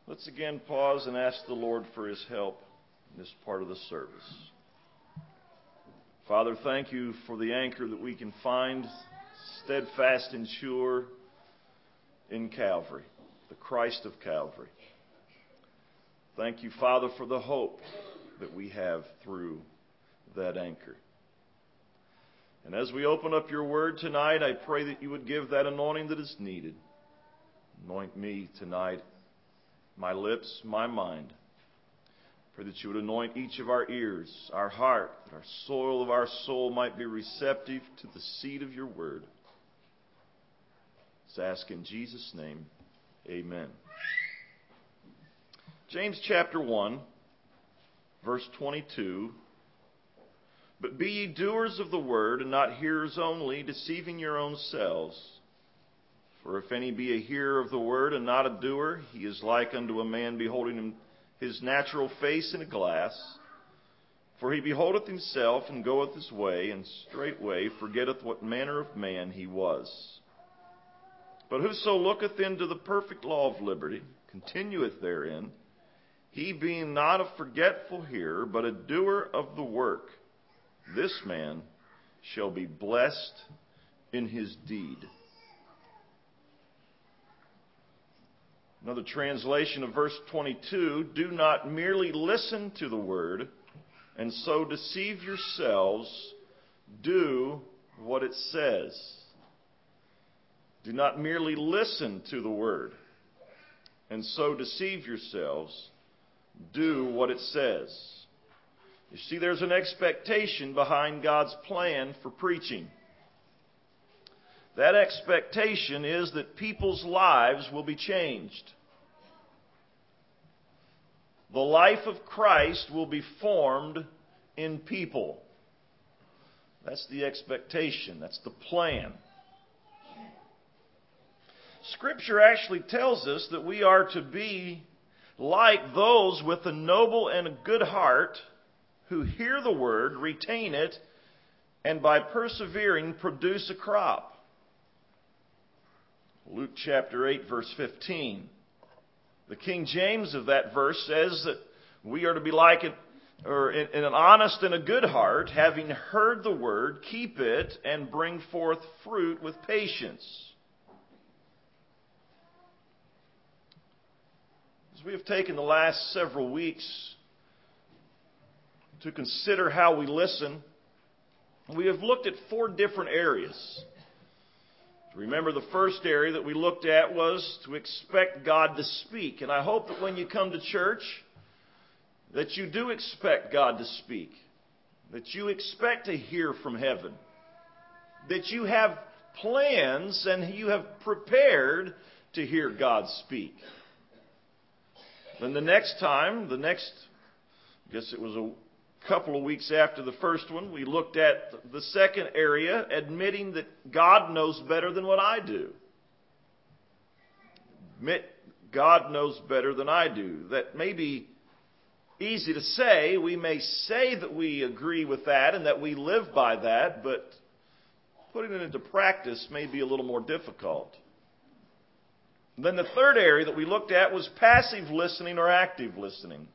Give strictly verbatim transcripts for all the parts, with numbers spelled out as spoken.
Let's again pause and ask the Lord for His help in this part of the service. Father, thank you for the anchor that we can find steadfast and sure in Calvary, the Christ of Calvary. Thank you, Father, for the hope that we have through that anchor. And as we open up your word tonight, I pray that you would give that anointing that is needed. Anoint me tonight, my lips, my mind. Pray that you would anoint each of our ears, our heart, that our soil of our soul might be receptive to the seed of your word. Let's ask in Jesus' name, amen. James chapter one, verse twenty-two. But be ye doers of the word, and not hearers only, deceiving your own selves. For if any be a hearer of the word, and not a doer, he is like unto a man beholding him, his natural face in a glass. For he beholdeth himself, and goeth his way, and straightway forgetteth what manner of man he was. But whoso looketh into the perfect law of liberty, continueth therein, he being not a forgetful hearer, but a doer of the work, this man shall be blessed in his deed. Another translation of verse twenty-two, do not merely listen to the word and so deceive yourselves, do what it says. Do not merely listen to the word and so deceive yourselves, do what it says. You see, there's an expectation behind God's plan for preaching. That expectation is that people's lives will be changed. The life of Christ will be formed in people. That's the expectation. That's the plan. Scripture actually tells us that we are to be like those with a noble and a good heart who hear the word, retain it, and by persevering produce a crop. Luke chapter eight, verse fifteen. The King James of that verse says that we are to be like it, or in, in an honest and a good heart, having heard the word, keep it, and bring forth fruit with patience. As we have taken the last several weeks to consider how we listen, we have looked at four different areas. Remember, the first area that we looked at was to expect God to speak. And I hope that when you come to church, that you do expect God to speak. That you expect to hear from heaven. That you have plans and you have prepared to hear God speak. Then the next time, the next, I guess it was a couple of weeks after the first one, we looked at the second area, admitting that God knows better than what I do. Admit God knows better than I do. That may be easy to say. We may say that we agree with that and that we live by that, but putting it into practice may be a little more difficult. Then the third area that we looked at was passive listening or active listening.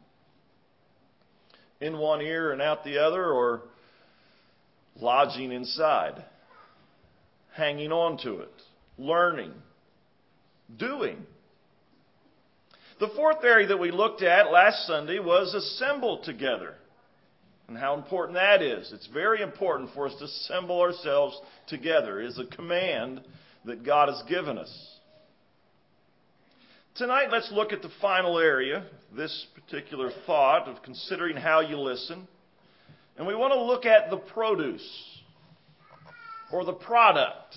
In one ear and out the other, or lodging inside, hanging on to it, learning, doing. The fourth area that we looked at last Sunday was assemble together, and how important that is. It's very important for us to assemble ourselves together. It is a command that God has given us. Tonight, let's look at the final area, this particular thought of considering how you listen. And we want to look at the produce, or the product.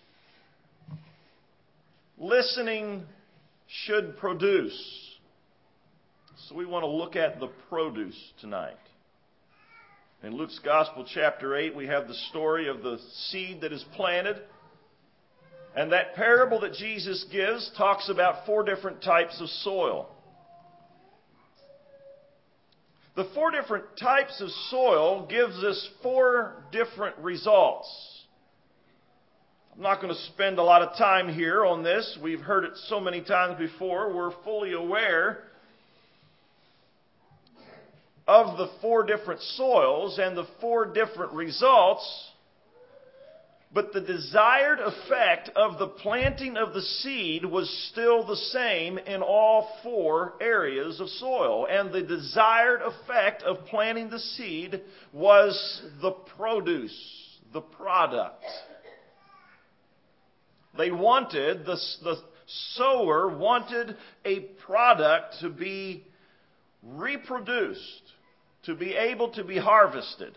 Listening should produce. So we want to look at the produce tonight. In Luke's Gospel, chapter eight, we have the story of the seed that is planted. And that parable that Jesus gives talks about four different types of soil. The four different types of soil gives us four different results. I'm not going to spend a lot of time here on this. We've heard it so many times before. We're fully aware of the four different soils and the four different results. But the desired effect of the planting of the seed was still the same in all four areas of soil. And the desired effect of planting the seed was the produce, the product. They wanted, the, the sower wanted a product to be reproduced, to be able to be harvested.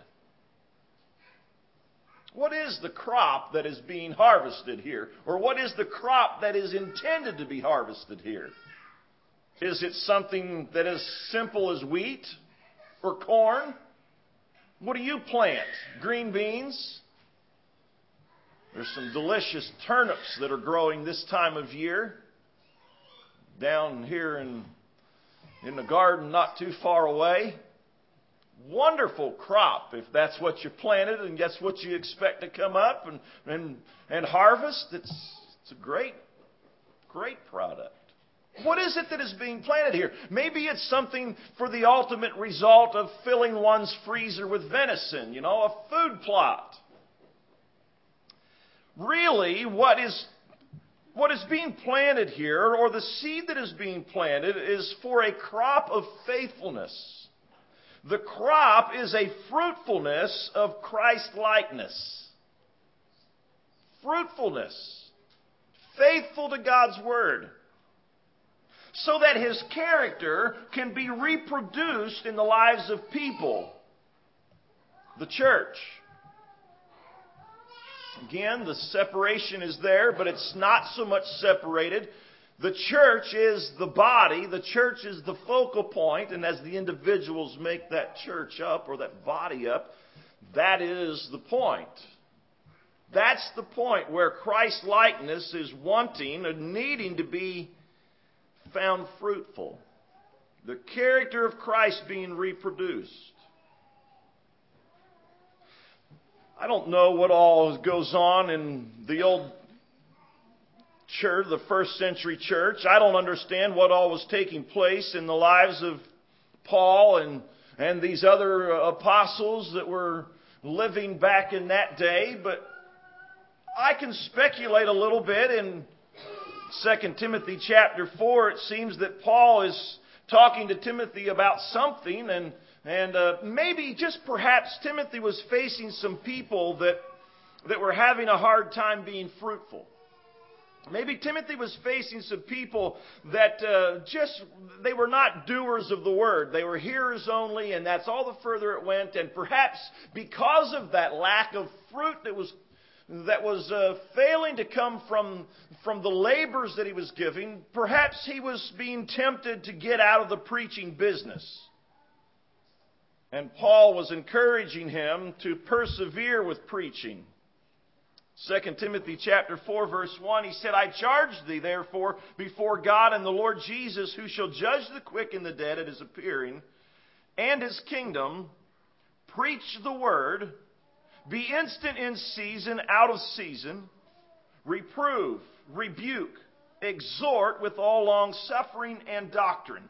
What is the crop that is being harvested here? Or what is the crop that is intended to be harvested here? Is it something that is simple as wheat or corn? What do you plant? Green beans? There's some delicious turnips that are growing this time of year. Down here in, in the garden not too far away. Wonderful crop if that's what you planted and that's what you expect to come up and, and, and harvest. It's, it's a great, great product. What is it that is being planted here? Maybe it's something for the ultimate result of filling one's freezer with venison, you know, a food plot. Really, what is, what is being planted here, or the seed that is being planted, is for a crop of faithfulness. The crop is a fruitfulness of Christ-likeness. Fruitfulness. Faithful to God's Word. So that His character can be reproduced in the lives of people. The church. Again, the separation is there, but it's not so much separated. The church is the body. The church is the focal point. And as the individuals make that church up or that body up, that is the point. That's the point where Christ-likeness is wanting and needing to be found fruitful. The character of Christ being reproduced. I don't know what all goes on in the old church, the first century church. I don't understand what all was taking place in the lives of Paul and, and these other apostles that were living back in that day, but I can speculate a little bit. In Second Timothy chapter four, it seems that Paul is talking to Timothy about something, and and uh, maybe just perhaps Timothy was facing some people that that were having a hard time being fruitful. Maybe Timothy was facing some people that uh, just, they were not doers of the word. They were hearers only, and that's all the further it went. And perhaps because of that lack of fruit that was that was uh, failing to come from, from the labors that he was giving, perhaps he was being tempted to get out of the preaching business. And Paul was encouraging him to persevere with preaching. Second Timothy chapter four verse one, he said, I charge thee therefore before God and the Lord Jesus, who shall judge the quick and the dead at His appearing, and His kingdom, preach the word, be instant in season, out of season, reprove, rebuke, exhort with all long suffering and doctrine.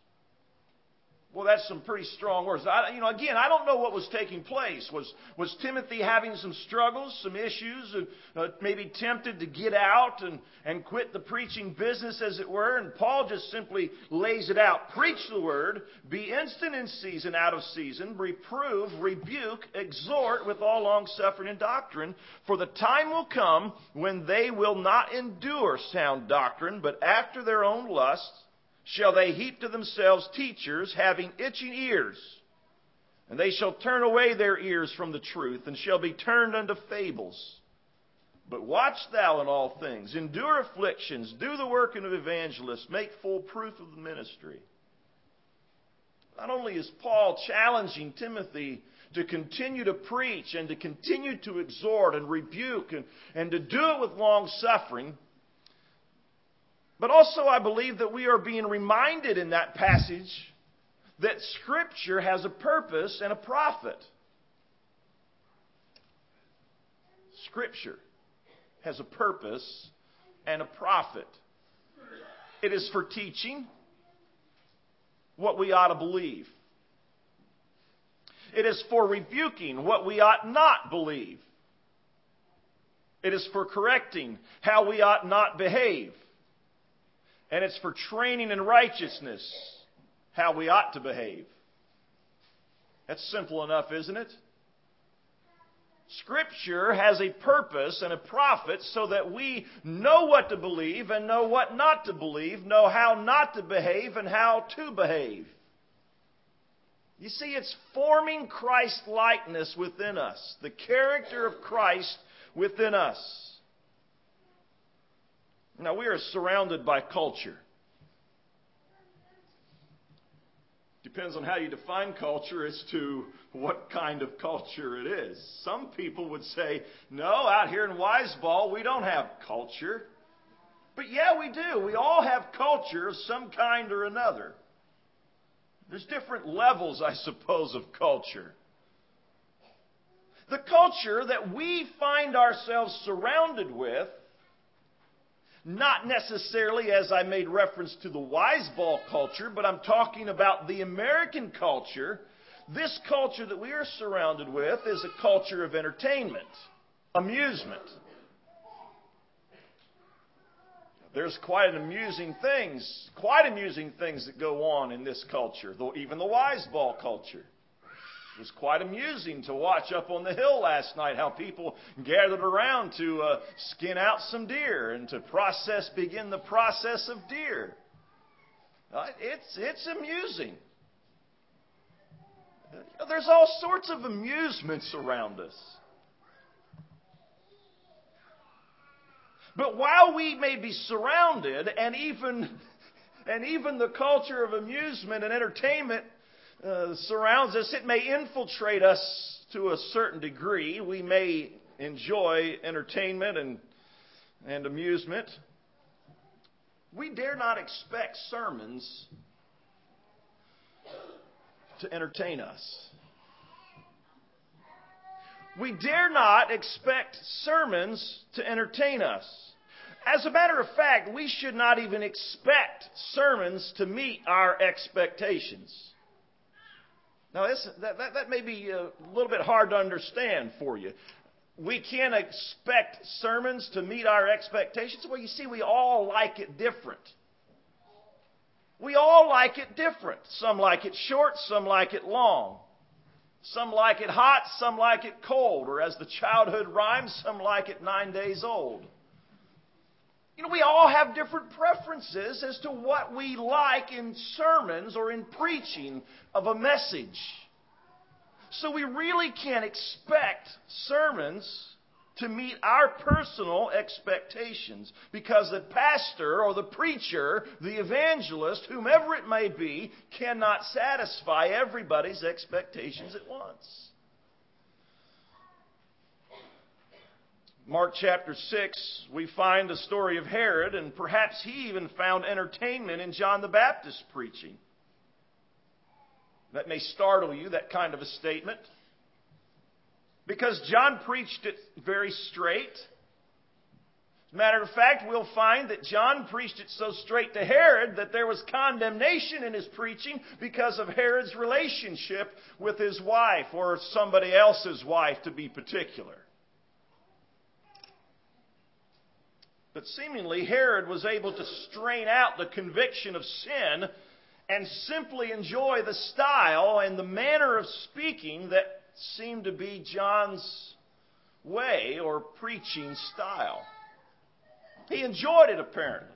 Well, that's some pretty strong words. I, you know, again, I don't know what was taking place. Was was Timothy having some struggles, some issues, and uh, maybe tempted to get out and, and quit the preaching business, as it were? And Paul just simply lays it out. Preach the word, be instant in season, out of season, reprove, rebuke, exhort with all long suffering and doctrine. For the time will come when they will not endure sound doctrine, but after their own lusts shall they heap to themselves teachers having itching ears. And they shall turn away their ears from the truth, and shall be turned unto fables. But watch thou in all things, endure afflictions, do the work of an evangelist, make full proof of the ministry. Not only is Paul challenging Timothy to continue to preach and to continue to exhort and rebuke and, and to do it with long suffering, but also I believe that we are being reminded in that passage that Scripture has a purpose and a profit. Scripture has a purpose and a profit. It is for teaching what we ought to believe. It is for rebuking what we ought not believe. It is for correcting how we ought not behave. And it's for training in righteousness how we ought to behave. That's simple enough, isn't it? Scripture has a purpose and a profit so that we know what to believe and know what not to believe, know how not to behave and how to behave. You see, it's forming Christ-likeness within us, the character of Christ within us. Now, we are surrounded by culture. Depends on how you define culture as to what kind of culture it is. Some people would say, no, out here in Wiseball, we don't have culture. But yeah, we do. We all have culture of some kind or another. There's different levels, I suppose, of culture. The culture that we find ourselves surrounded with, not necessarily as I made reference to the Wiseball culture, but I'm talking about the American culture. This culture that we are surrounded with is a culture of entertainment, amusement. There's quite an amusing things, quite amusing things that go on in this culture, though even the Wiseball culture. It was quite amusing to watch up on the hill last night how people gathered around to uh, skin out some deer and to process, begin the process of deer. Uh, it's, it's amusing. Uh, there's all sorts of amusements around us. But while we may be surrounded, and even, and even the culture of amusement and entertainment Uh, surrounds us, it may infiltrate us to a certain degree. We may enjoy entertainment and, and amusement. We dare not expect sermons to entertain us. We dare not expect sermons to entertain us. As a matter of fact, we should not even expect sermons to meet our expectations. Now, this, that, that, that may be a little bit hard to understand for you. We can't expect sermons to meet our expectations. Well, you see, we all like it different. We all like it different. Some like it short, some like it long. Some like it hot, some like it cold. Or as the childhood rhymes, some like it nine days old. You know, we all have different preferences as to what we like in sermons or in preaching of a message. So we really can't expect sermons to meet our personal expectations because the pastor or the preacher, the evangelist, whomever it may be, cannot satisfy everybody's expectations at once. Mark chapter six, we find the story of Herod, and perhaps he even found entertainment in John the Baptist's preaching. That may startle you, that kind of a statement, because John preached it very straight. As a matter of fact, we'll find that John preached it so straight to Herod that there was condemnation in his preaching because of Herod's relationship with his wife, or somebody else's wife to be particular. But seemingly Herod was able to strain out the conviction of sin and simply enjoy the style and the manner of speaking that seemed to be John's way or preaching style. He enjoyed it apparently.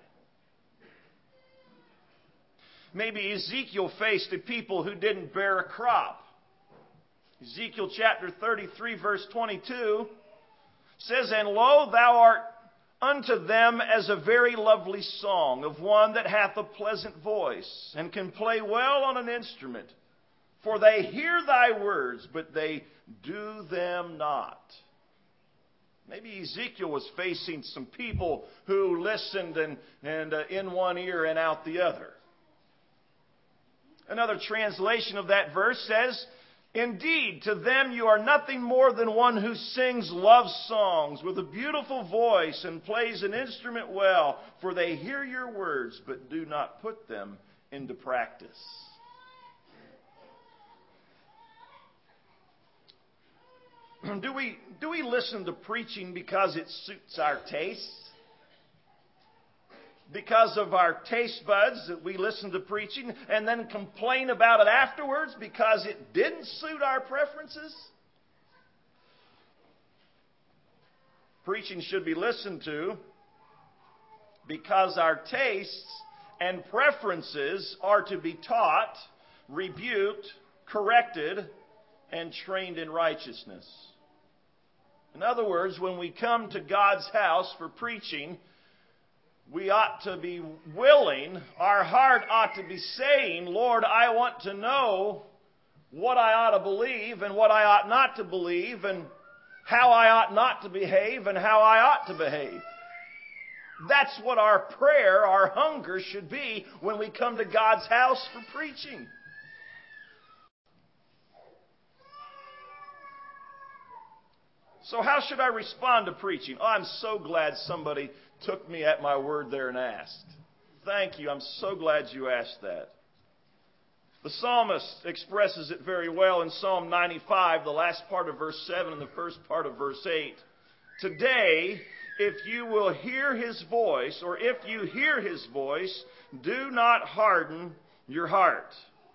Maybe Ezekiel faced a people who didn't bear a crop. Ezekiel chapter thirty-three verse twenty-two says, "And lo, thou art unto them as a very lovely song of one that hath a pleasant voice, and can play well on an instrument. For they hear thy words, but they do them not." Maybe Ezekiel was facing some people who listened and, and uh, in one ear and out the other. Another translation of that verse says, Indeed, to them you are nothing more than one who sings love songs with a beautiful voice and plays an instrument well, for they hear your words but do not put them into practice. Do we, do we listen to preaching because it suits our tastes? Because of our taste buds that we listen to preaching and then complain about it afterwards because it didn't suit our preferences? Preaching should be listened to because our tastes and preferences are to be taught, rebuked, corrected, and trained in righteousness. In other words, when we come to God's house for preaching, we ought to be willing, our heart ought to be saying, Lord, I want to know what I ought to believe and what I ought not to believe and how I ought not to behave and how I ought to behave. That's what our prayer, our hunger should be when we come to God's house for preaching. So how should I respond to preaching? Oh, I'm so glad somebody took me at my word there and asked. Thank you. I'm so glad you asked that. The psalmist expresses it very well in Psalm ninety-five, the last part of verse seven and the first part of verse eight. Today, if you will hear his voice, or if you hear his voice, do not harden your heart.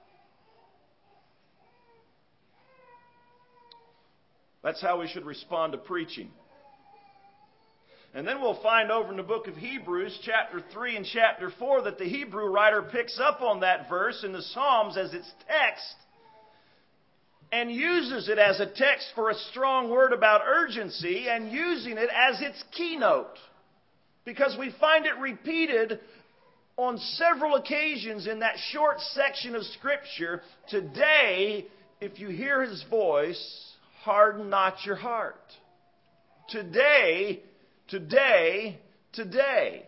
That's how we should respond to preaching. And then we'll find over in the book of Hebrews, chapter three and chapter four, that the Hebrew writer picks up on that verse in the Psalms as its text and uses it as a text for a strong word about urgency and using it as its keynote. Because we find it repeated on several occasions in that short section of Scripture. Today, if you hear his voice, harden not your heart. Today, today, today.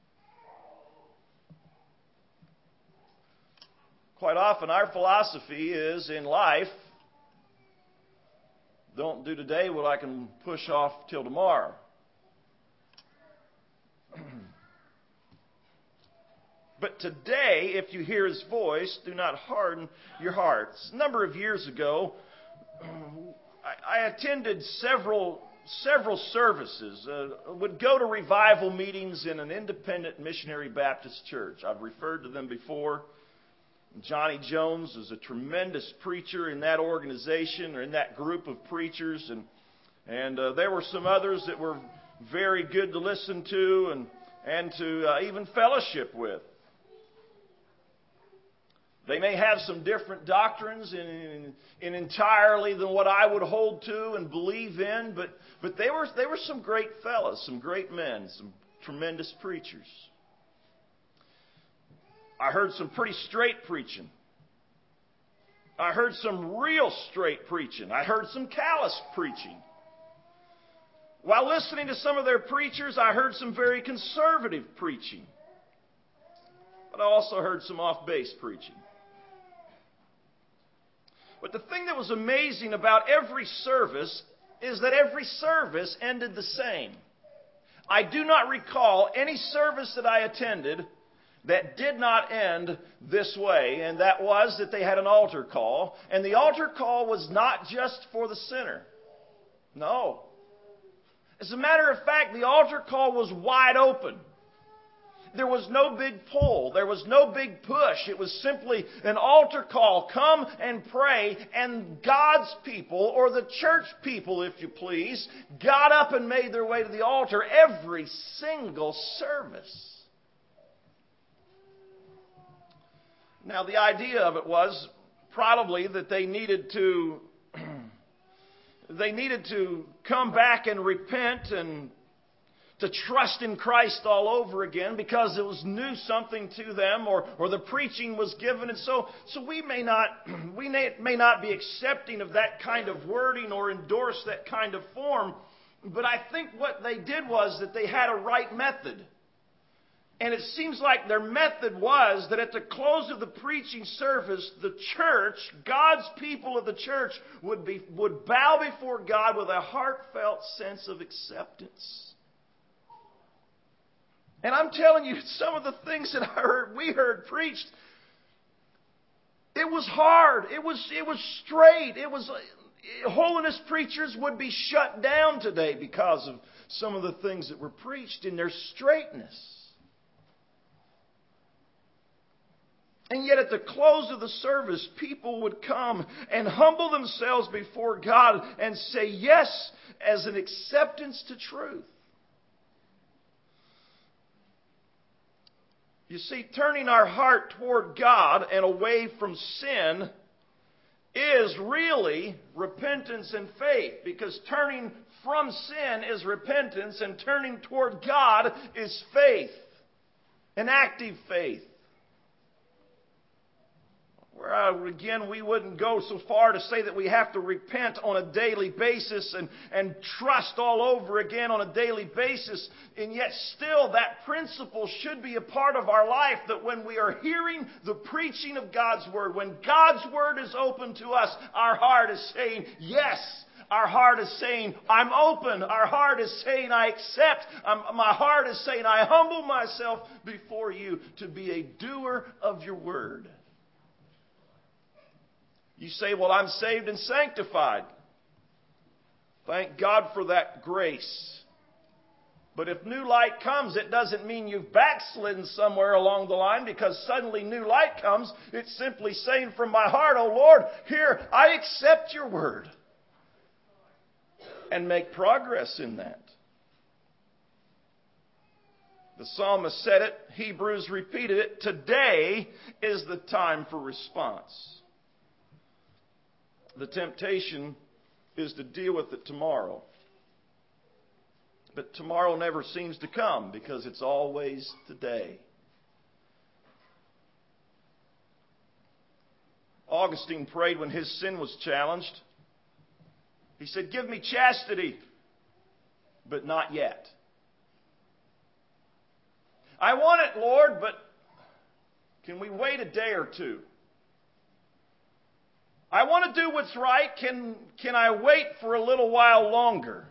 Quite often our philosophy is in life, don't do today what I can push off till tomorrow. But today, if you hear his voice, do not harden your hearts. A number of years ago, I, I attended several several services. Uh, would go to revival meetings in an independent missionary Baptist church. I've referred to them before. Johnny Jones is a tremendous preacher in that organization or in that group of preachers, and and uh, there were some others that were very good to listen to and and to uh, even fellowship with. They may have some different doctrines in, in, in entirely than what I would hold to and believe in, but but they were they were some great fellows, some great men, some tremendous preachers. I heard some pretty straight preaching. I heard some real straight preaching. I heard some callous preaching. While listening to some of their preachers, I heard some very conservative preaching. But I also heard some off-base preaching. But the thing that was amazing about every service is that every service ended the same. I do not recall any service that I attended that did not end this way, and that was that they had an altar call. And the altar call was not just for the sinner. No. As a matter of fact, the altar call was wide open. There was no big pull. There was no big push. It was simply an altar call. Come and pray. And God's people, or the church people, if you please, got up and made their way to the altar every single service. Now, the idea of it was probably that they needed to they needed to come back and repent and to trust in Christ all over again because it was new something to them, or, or the preaching was given. And so, so we may not we may, may not be accepting of that kind of wording or endorse that kind of form. But I think what they did was that they had a right method. And it seems like their method was that at the close of the preaching service, the church, God's people of the church, would be would bow before God with a heartfelt sense of acceptance. And I'm telling you, some of the things that I heard, we heard preached, it was hard. It was it was straight. It was holiness preachers would be shut down today because of some of the things that were preached in their straightness. And yet at the close of the service, people would come and humble themselves before God and say yes as an acceptance to truth. You see, turning our heart toward God and away from sin is really repentance and faith, because turning from sin is repentance and turning toward God is faith, an active faith. Where, again, we wouldn't go so far to say that we have to repent on a daily basis and, and trust all over again on a daily basis. And yet still that principle should be a part of our life, that when we are hearing the preaching of God's Word, when God's Word is open to us, our heart is saying yes. Our heart is saying, I'm open. Our heart is saying, I accept. I'm, my heart is saying, I humble myself before you to be a doer of your Word. You say, well, I'm saved and sanctified. Thank God for that grace. But if new light comes, it doesn't mean you've backslidden somewhere along the line because suddenly new light comes. It's simply saying from my heart, oh Lord, here, I accept your word. And make progress in that. The psalmist said it. Hebrews repeated it. Today is the time for response. The temptation is to deal with it tomorrow. But tomorrow never seems to come because it's always today. Augustine prayed when his sin was challenged. He said, give me chastity, but not yet. I want it, Lord, but can we wait a day or two? I want to do what's right. Can, can I wait for a little while longer?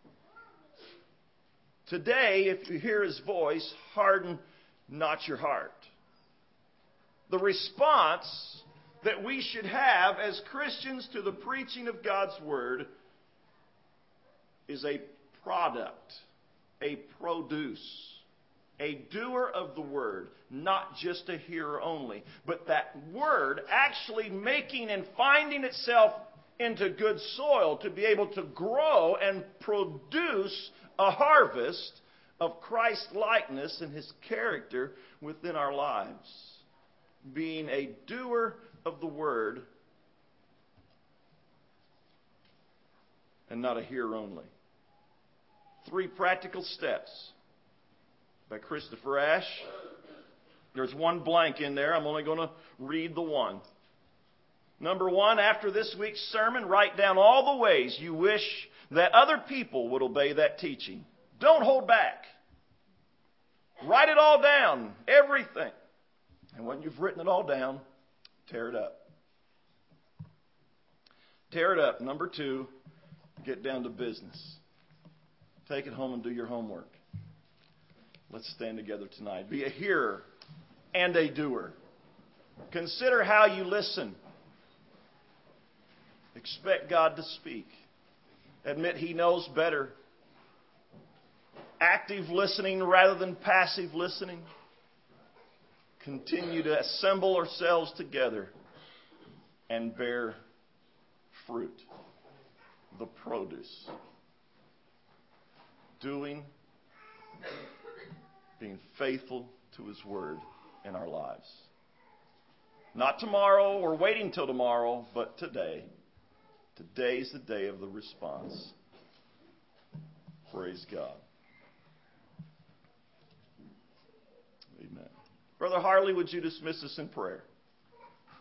Today, if you hear His voice, harden not your heart. The response that we should have as Christians to the preaching of God's Word is a product, a produce, a doer of the Word, not just a hearer only, but that Word actually making and finding itself into good soil to be able to grow and produce a harvest of Christ's likeness and His character within our lives. Being a doer of the Word and not a hearer only. Three practical steps by Christopher Ash. There's one blank in there. I'm only going to read the one. Number one, after this week's sermon, write down all the ways you wish that other people would obey that teaching. Don't hold back. Write it all down, everything. And when you've written it all down, tear it up. Tear it up. Number two, get down to business. Take it home and do your homework. Let's stand together tonight. Be a hearer and a doer. Consider how you listen. Expect God to speak. Admit He knows better. Active listening rather than passive listening. Continue to assemble ourselves together and bear fruit. The produce. Doing, being faithful to His Word in our lives. Not tomorrow or waiting till tomorrow, but today. Today's the day of the response. Praise God. Amen. Brother Harley, would you dismiss us in prayer?